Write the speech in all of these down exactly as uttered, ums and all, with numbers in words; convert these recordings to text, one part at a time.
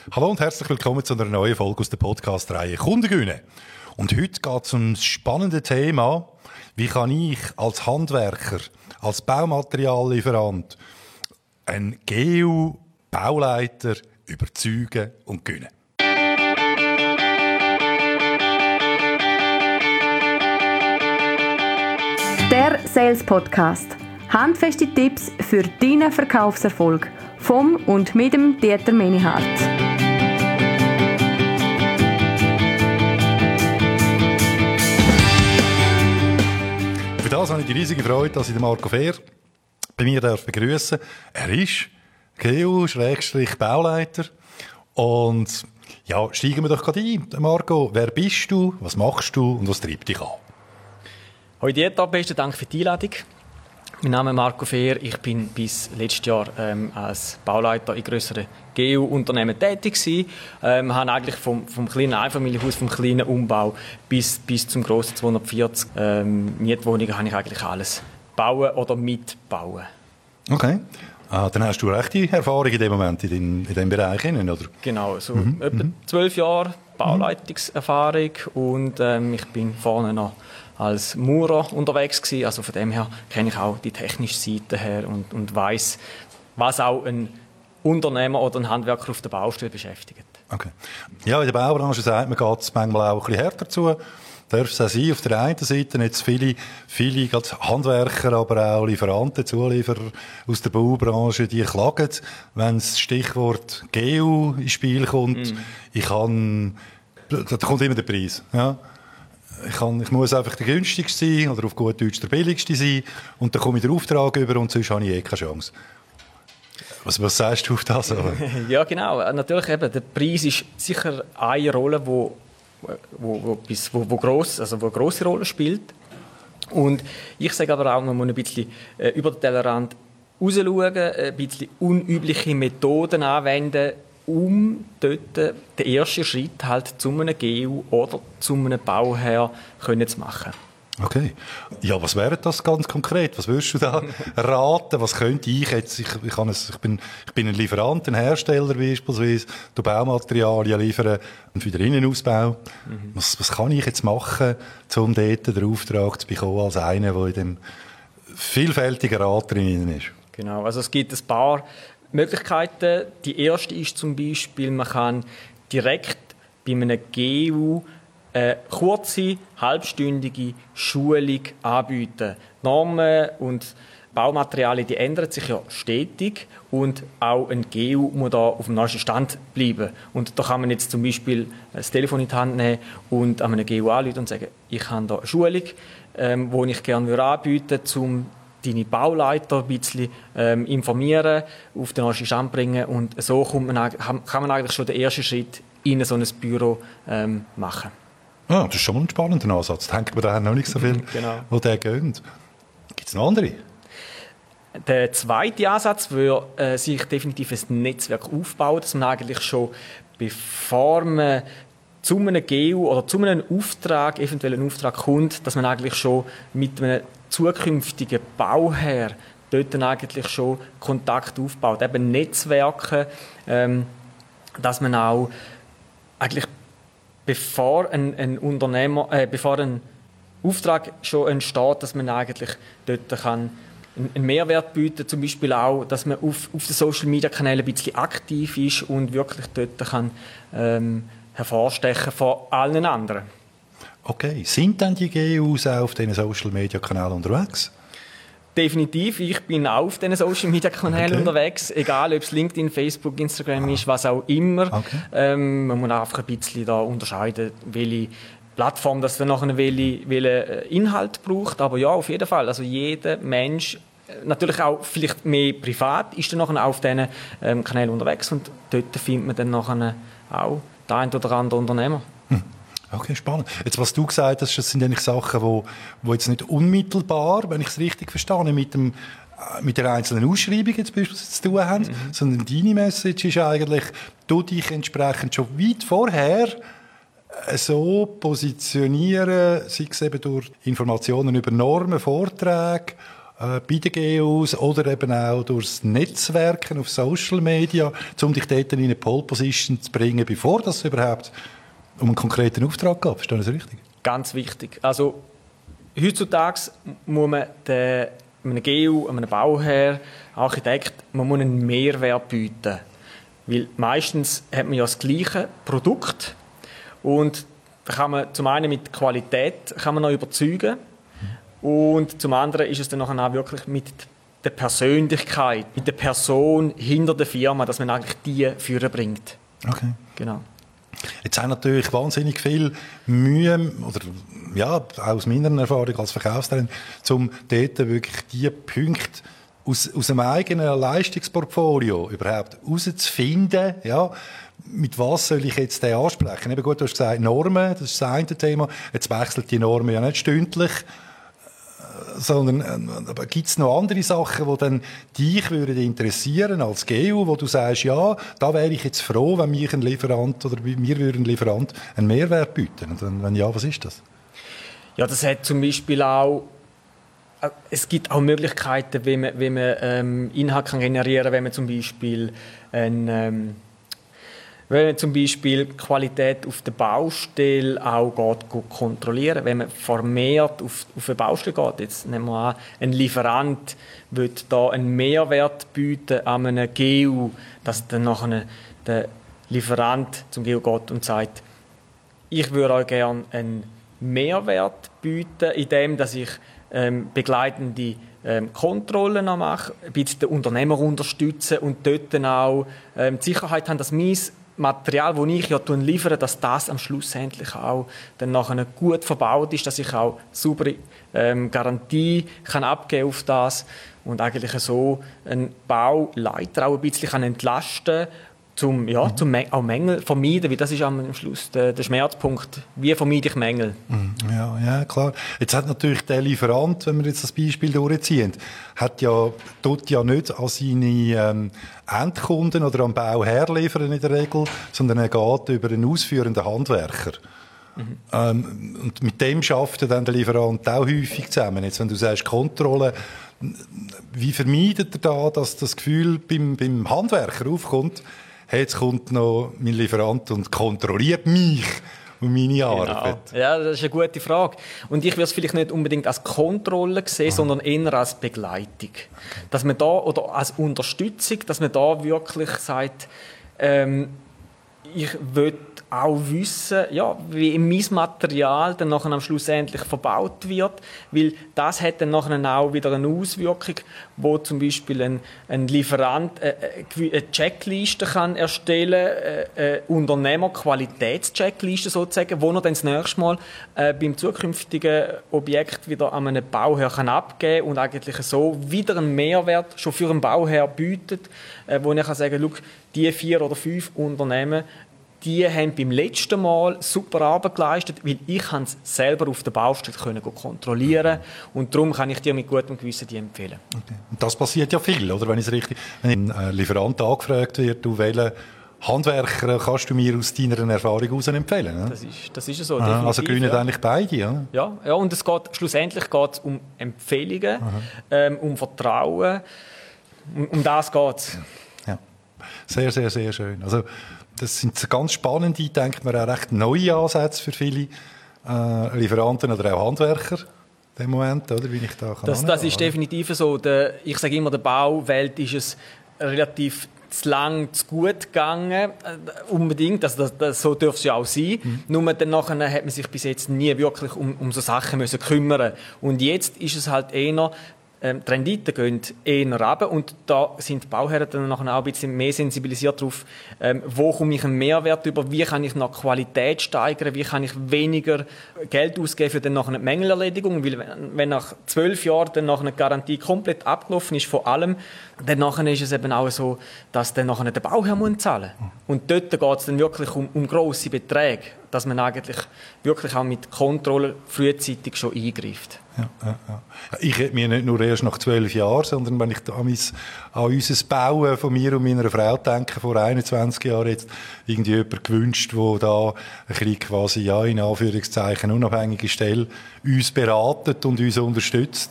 Hallo und herzlich willkommen zu einer neuen Folge aus der Podcast-Reihe Kundengüne. Und heute geht es um das spannende Thema, wie kann ich als Handwerker, als Baumateriallieferant einen G E U-Bauleiter überzeugen und gewinnen. Der Sales Podcast. Handfeste Tipps für deinen Verkaufserfolg vom und mit dem Dieter Menihardt. Für das habe ich die riesige Freude, dass ich den Marco Fehr bei mir begrüßen darf. Er ist G E U-Bauleiter. Und ja, steigen wir doch gerade ein. Marco, wer bist du, was machst du und was treibt dich an? Hallo Dieter, besten Dank für die Einladung. Mein Name ist Marco Fehr. Ich bin bis letztes Jahr ähm, als Bauleiter in grösseren G E U-Unternehmen tätig gewesen. Ähm, habe eigentlich vom, vom kleinen Einfamilienhaus, vom kleinen Umbau bis, bis zum grossen zweihundertvierzig ähm, Mietwohnungen habe ich eigentlich alles bauen oder mitbauen. Okay. Ah, dann hast du rechte Erfahrung in dem Moment, in, den, in diesem Bereich, oder? Genau, so mhm. etwa zwölf Jahre Bauleitungserfahrung und ähm, ich bin vorne noch als Maurer unterwegs gewesen. Also von dem her kenne ich auch die technische Seite her und, und weiss, was auch ein Unternehmer oder ein Handwerker auf der Baustelle beschäftigt. Okay. Ja, in der Baubranche sagt man, geht es manchmal auch ein bisschen härter zu. Darf es auch sein, auf der einen Seite jetzt viele, viele gerade Handwerker, aber auch Lieferanten, Zulieferer aus der Baubranche, die klagen, wenn das Stichwort G E U ins Spiel kommt. Mm. Ich kann, da kommt immer der Preis. Ja. Ich, kann, ich muss einfach der günstigste sein oder auf gut Deutsch der billigste sein und dann komme ich den Auftrag über und sonst habe ich eh keine Chance. Was, was sagst du auf das? Ja, genau. Natürlich eben, der Preis ist sicher eine Rolle, wo wo, wo, bis, wo, wo, gross, also wo eine grosse Rolle spielt. Und ich sage aber auch, man muss ein bisschen äh, über den Tellerrand rausschauen, ein bisschen unübliche Methoden anwenden, um dort den ersten Schritt halt zu einem G E U oder zu einem Bauherr können zu machen. Okay. Ja, was wäre das ganz konkret? Was würdest du da raten? Was könnte ich jetzt? Ich, ich, kann es, ich, bin, ich bin ein Lieferant, ein Hersteller beispielsweise, du Baumaterialien liefern für den Innenausbau. Mhm. Was, was kann ich jetzt machen, um dort den Auftrag zu bekommen als einer, der in dem vielfältigen Rat drin ist? Genau, also es gibt ein paar Möglichkeiten. Die erste ist zum Beispiel, man kann direkt bei einem G E U eine kurze, halbstündige Schulung anbieten. Normen und Baumaterialien, die ändern sich ja stetig und auch ein G E U muss da auf dem neuesten Stand bleiben. Und da kann man jetzt zum Beispiel das Telefon in die Hand nehmen und an einen G E U anrufen und sagen, ich habe da eine Schulung, ähm, die ich gerne anbieten würde, um deine Bauleiter ein bisschen ähm, informieren, auf den neuesten Stand bringen. Und so kommt man, kann man eigentlich schon den ersten Schritt in so ein Büro ähm, machen. Ja, das ist schon mal ein spannender Ansatz. Da denkt man da noch nicht so viel, genau. wo der geht. Gibt es noch andere? Der zweite Ansatz würde äh, sich definitiv ein Netzwerk aufbauen, dass man eigentlich schon, bevor man zu einem G E U oder zu einem Auftrag, eventuell einen Auftrag kommt, dass man eigentlich schon mit einem zukünftigen Bauherr dort eigentlich schon Kontakt aufbaut. Eben Netzwerke, ähm, dass man auch eigentlich bevor ein, ein Unternehmer, äh, bevor ein Auftrag schon entsteht, dass man eigentlich dort kann einen Mehrwert bieten, zum Beispiel auch, dass man auf, auf den Social-Media-Kanälen ein bisschen aktiv ist und wirklich dort kann ähm, hervorstechen von allen anderen. Okay, sind denn die G E Us auch auf diesen Social-Media-Kanälen unterwegs? Definitiv, ich bin auch auf diesen Social-Media-Kanälen okay. unterwegs, egal ob es LinkedIn, Facebook, Instagram ah. ist, was auch immer. Okay. Ähm, man muss einfach ein bisschen da unterscheiden, welche Plattform das dann nachher welche, welche Inhalt braucht. Aber ja, auf jeden Fall, also jeder Mensch, natürlich auch vielleicht mehr privat, ist dann nachher auf diesen ähm, Kanälen unterwegs und dort findet man dann nachher auch den einen oder anderen Unternehmer. Hm. Okay, spannend. Jetzt, was du gesagt hast, das sind eigentlich Sachen, wo, wo jetzt nicht unmittelbar, wenn ich es richtig verstehe, mit dem mit der einzelnen Ausschreibung jetzt beispielsweise zu tun haben, mhm. sondern deine Message ist eigentlich, du dich entsprechend schon weit vorher so positionieren, sei es eben durch Informationen über Normen, Vorträge, äh, bei den G Us oder eben auch durchs Netzwerken auf Social Media, um dich dort in eine Pole Position zu bringen, bevor das überhaupt um einen konkreten Auftrag geht. Verstehe ich das richtig? Ganz wichtig. Also heutzutage muss man den, einem G U, einem Bauherr, Architekt, man muss einen Mehrwert bieten. Weil meistens hat man ja das gleiche Produkt und da kann man zum einen mit Qualität kann man noch überzeugen und zum anderen ist es dann auch wirklich mit der Persönlichkeit, mit der Person hinter der Firma, dass man eigentlich die führen bringt. Okay. Genau. Jetzt haben natürlich wahnsinnig viel Mühe, oder ja, auch aus meiner Erfahrung als Verkaufstrainer, um dort wirklich die Punkte aus, aus dem eigenen Leistungsportfolio überhaupt herauszufinden, ja, mit was soll ich jetzt den ansprechen? Eben gut, du hast gesagt, Normen, das ist das eine Thema. Jetzt wechselt die Normen ja nicht stündlich, sondern äh, gibt es noch andere Sachen, die dann dich würden interessieren als G U, wo du sagst, ja, da wäre ich jetzt froh, wenn mich ein Lieferant oder mir würde ein Lieferant einen Mehrwert bieten. Und wenn, wenn ja, was ist das? Ja, das hat zum Beispiel auch es gibt auch Möglichkeiten, wie man, wie man ähm, Inhalt kann generieren kann, wenn man zum Beispiel ein, ähm, wenn man zum Beispiel Qualität auf der Baustelle auch geht, geht kontrollieren, wenn man vermehrt auf, auf eine Baustelle geht. Jetzt nehmen wir an, ein Lieferant will da einen Mehrwert bieten an einem G U, dass dann nachher der Lieferant zum G U geht und sagt, ich würde euch gerne einen Mehrwert bieten, indem dass ich ähm, begleitende ähm, Kontrollen noch mache, ein bisschen den Unternehmer unterstützen und dort dann auch ähm, die Sicherheit haben, dass mein Material, das ich ja liefere, dass das am Schluss endlich auch dann nachher gut verbaut ist, dass ich auch saubere ähm, Garantie kann abgeben auf das und eigentlich so einen Bauleiter auch ein bisschen kann entlasten kann, zum, ja, mhm. zum auch Mängel vermeiden, weil das ist am Schluss der, der Schmerzpunkt. Wie vermeide ich Mängel? Ja, ja, klar. Jetzt hat natürlich der Lieferant, wenn wir jetzt das Beispiel durchziehen, hat ja, tut ja nicht an seine ähm, Endkunden oder am Bauherr liefern in der Regel, sondern er geht über einen ausführenden Handwerker. Mhm. Ähm, und mit dem schafft er dann der Lieferant auch häufig zusammen. Jetzt, wenn du sagst Kontrolle, wie vermeidet er da, dass das Gefühl beim, beim Handwerker aufkommt, hey, jetzt kommt noch mein Lieferant und kontrolliert mich und meine Arbeit? Genau. Ja, das ist eine gute Frage. Und ich würde es vielleicht nicht unbedingt als Kontrolle sehen, Aha. sondern eher als Begleitung. Okay. Dass man da, oder als Unterstützung, dass man da wirklich sagt, ähm, ich will auch wissen, ja, wie mein Material dann nachher am Schluss endlich verbaut wird, weil das hat dann nachher auch wieder eine Auswirkung, wo zum Beispiel ein, ein Lieferant äh, eine Checkliste kann erstellen, äh, äh, Unternehmerqualitätscheckliste sozusagen, wo er dann das nächste Mal äh, beim zukünftigen Objekt wieder an einen Bauherr kann abgeben und eigentlich so wieder einen Mehrwert schon für einen Bauherr bietet, äh, wo er kann sagen, schau, die vier oder fünf Unternehmen, die haben beim letzten Mal super Arbeit geleistet, weil ich es selber auf der Baustelle können kontrollieren und darum kann ich dir mit gutem Gewissen die empfehlen. Okay. Und das passiert ja viel, oder? Wenn, richtig, wenn ein Lieferant angefragt wird, du welchen Handwerker kannst du mir aus deiner Erfahrung heraus empfehlen? Ne? Das ist, das ist so, Aha, also gewinnen ja. eigentlich beide, ja? Ja, ja, und es geht, schlussendlich geht es um Empfehlungen, ähm, um Vertrauen, um, um das geht es. Ja, sehr, sehr, sehr schön. Also, das sind ganz spannende, denkt man, auch recht neue Ansätze für viele äh, Lieferanten oder auch Handwerker in dem Moment, oder, wie ich da kann das, das ist definitiv so. Der, ich sage immer, der Bauwelt ist es relativ zu lang, zu gut gegangen, äh, unbedingt, also das, das, so dürfte es ja auch sein. Mhm. Nur dann nachher hat man sich bis jetzt nie wirklich um, um so Sachen müssen kümmern. Und jetzt ist es halt eher, Ähm, die Renditen gehen eher runter und da sind die Bauherren dann nachher auch ein bisschen mehr sensibilisiert darauf, ähm, wo komme ich einen Mehrwert über, wie kann ich noch Qualität steigern, wie kann ich weniger Geld ausgeben für dann nachher eine Mängelerledigung, weil wenn, wenn nach zwölf Jahren dann nachher eine Garantie komplett abgelaufen ist von allem, dann nachher ist es eben auch so, dass dann nachher der Bauherr muss zahlen muss. Und dort geht es dann wirklich um, um grosse Beträge, dass man eigentlich wirklich auch mit Kontrolle frühzeitig schon eingreift. Ja, ja, ja. Ich hätte mir nicht nur erst nach zwölf Jahren, sondern wenn ich da an, mein, an unser Bauen von mir und meiner Frau denke, vor einundzwanzig Jahren jetzt irgendwie jemand gewünscht, der da ein bisschen quasi, ja, in Anführungszeichen, unabhängige Stelle uns beratet und uns unterstützt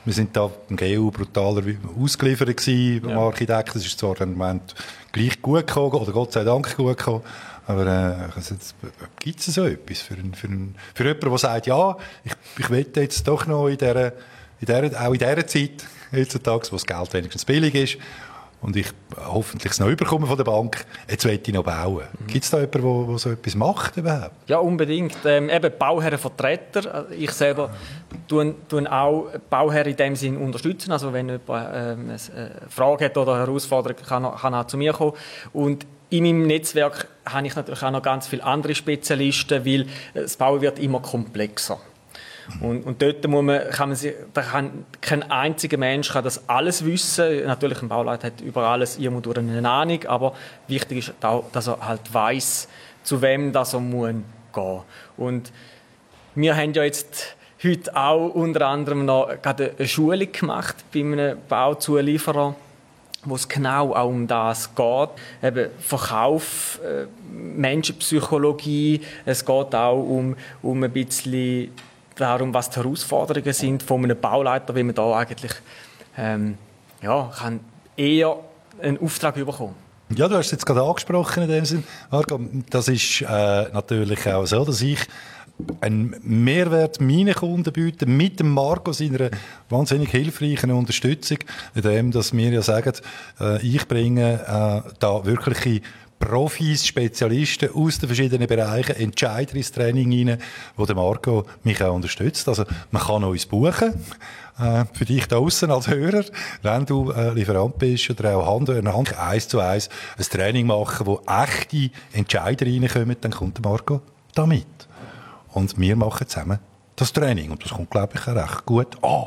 Wir sind da im G U brutaler ausgeliefert gewesen, beim Ja. Architekt. Das ist zwar im Moment gleich gut gekommen, oder Gott sei Dank gut gekommen, aber äh, also gibt es so etwas für, ein, für, ein, für jemanden, der sagt, ja, ich, ich will jetzt doch noch in dieser, in dieser, auch in dieser Zeit, heutzutage, wo das Geld wenigstens billig ist, und ich hoffentlich es noch überkomme von der Bank, jetzt will ich noch bauen. Mhm. Gibt es da jemanden, der so etwas macht überhaupt? Ja, unbedingt. Ähm, eben Bauherrenvertreter. Ich selber tue, tue auch Bauherren in dem Sinn unterstützen. Also wenn jemand ähm, eine Frage hat oder eine Herausforderung, kann er, kann er zu mir kommen. Und in meinem Netzwerk habe ich natürlich auch noch ganz viele andere Spezialisten, weil das Bauen wird immer komplexer. Und, und dort muss man, kann man sich, da kann kein einziger Mensch kann das alles wissen. Natürlich, ein Bauleiter hat über alles irgendwo durch eine Ahnung, aber wichtig ist auch, dass er halt weiss, zu wem das er muss gehen. Und wir haben ja jetzt heute auch unter anderem noch gerade eine Schulung gemacht bei einem Bauzulieferer, wo es genau auch um das geht. Eben Verkauf, äh, Menschenpsychologie, es geht auch um, um ein bisschen darum, was die Herausforderungen sind von einem Bauleiter, wie man da eigentlich ähm, ja, kann eher einen Auftrag bekommen. Ja, du hast es jetzt gerade angesprochen in dem Sinn, Marco. Das ist äh, natürlich auch so, dass ich einen Mehrwert meinen Kunden biete mit dem Marco seiner wahnsinnig hilfreichen Unterstützung, indem dass wir ja sagen, äh, ich bringe äh, da wirkliche Profis, Spezialisten aus den verschiedenen Bereichen, Entscheider ins Training rein, wo der Marco mich auch unterstützt. Also man kann uns buchen, äh, für dich da aussen als Hörer, wenn du äh, Lieferant bist oder auch Hand in Hand eins zu eins ein Training machen, wo echte Entscheider reinkommen, dann kommt der Marco damit. Und wir machen zusammen das Training. Und das kommt, glaube ich, auch recht gut an.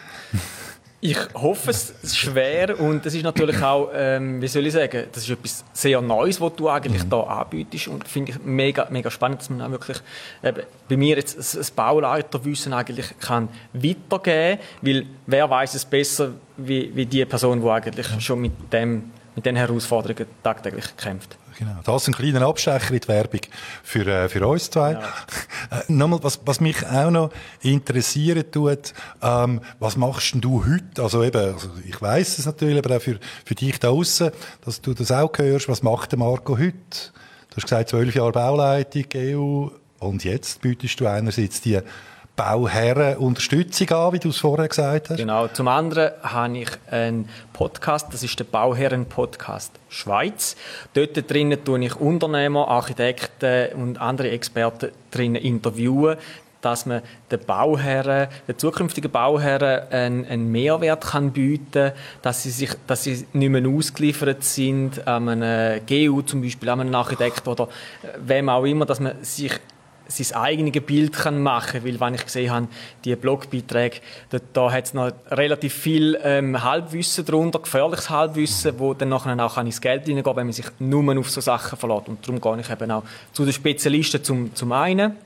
Ich hoffe es ist schwer und es ist natürlich auch, ähm, wie soll ich sagen, das ist etwas sehr Neues, was du eigentlich mhm. da anbietest und finde ich mega, mega spannend, dass man auch wirklich eben, bei mir jetzt das Bauleiterwissen eigentlich kann weitergeben, weil wer weiß es besser wie, wie die Person, die eigentlich schon mit dem mit den Herausforderungen tagtäglich kämpft. Genau. Das ist ein kleiner Abstecher in die Werbung für, äh, für uns zwei. Ja. Äh, nochmal, was, was mich auch noch interessieren tut, ähm, was machst denn du heute? Also eben, also ich weiss es natürlich, aber auch für, für dich da aussen, dass du das auch hörst. Was macht der Marco heute? Du hast gesagt, zwölf Jahre Bauleitung, E U, und jetzt bietest du einerseits die Bauherren Unterstützung an, wie du es vorher gesagt hast. Genau. Zum anderen habe ich einen Podcast, das ist der Bauherren-Podcast Schweiz. Dort drinnen tue ich Unternehmer, Architekten und andere Experten drinnen interviewen, dass man den Bauherren, den zukünftigen Bauherren einen, einen Mehrwert kann bieten, dass sie sich, dass sie nicht mehr ausgeliefert sind an einem G U zum Beispiel, an einem Architekt oder wem auch immer, dass man sich sein eigenes Bild kann machen kann, weil wenn ich gesehen habe, die Blogbeiträge, da, da hat es noch relativ viel ähm, Halbwissen darunter, gefährliches Halbwissen, wo dann nachher auch ins Geld hineingehen, wenn man sich nur auf so Sachen verlässt. Und darum gehe ich eben auch zu den Spezialisten zum, zum einen.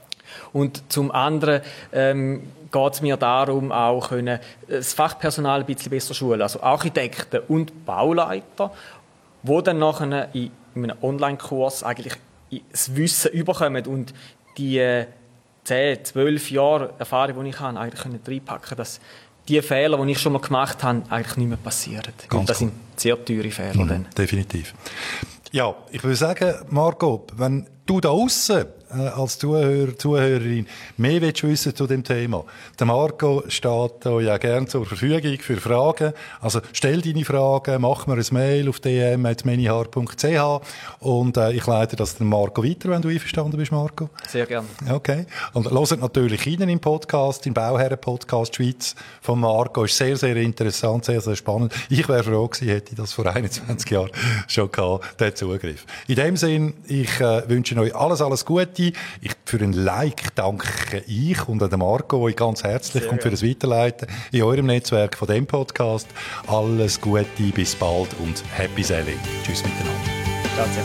Und zum anderen ähm, geht es mir darum, auch können, das Fachpersonal ein bisschen besser schulen, also Architekten und Bauleiter, die dann nachher in, in einem Online-Kurs eigentlich das Wissen überkommen und die zehn, zwölf Jahre Erfahrung, die ich habe, eigentlich reinpacken können, dass die Fehler, die ich schon mal gemacht habe, eigentlich nicht mehr passieren. Und das cool. sind sehr teure Fehler. Mhm, dann. Definitiv. Ja, ich würde sagen, Marco, wenn du da aussen äh, als Zuhörer, Zuhörerin mehr willst wissen zu dem Thema, der Marco steht da ja gerne zur Verfügung für Fragen. Also stell deine Fragen, mach mir ein Mail auf d m at menihaar punkt c h und äh, ich leite das dem Marco weiter, wenn du einverstanden bist, Marco. Sehr gerne. Okay. Und hört natürlich rein im Podcast, im Bauherren-Podcast Schweiz von Marco. Ist sehr, sehr interessant, sehr, sehr spannend. Ich wäre froh gewesen, hätte ich das vor einundzwanzig Jahren schon gehabt, den Zugriff. In dem Sinn, ich äh, wünsche euch alles, alles Gute. Ich, für ein Like danke ich und an Marco euch ganz herzlich Sehr und für das Weiterleiten in eurem Netzwerk von dem Podcast. Alles Gute, bis bald und Happy Selling. Tschüss miteinander. Danke.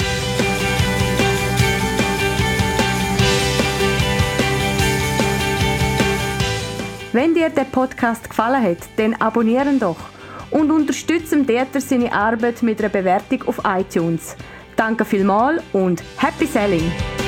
Wenn dir der Podcast gefallen hat, dann abonnieren doch und unterstützen Dieter seine Arbeit mit einer Bewertung auf iTunes. Danke vielmals und Happy Selling!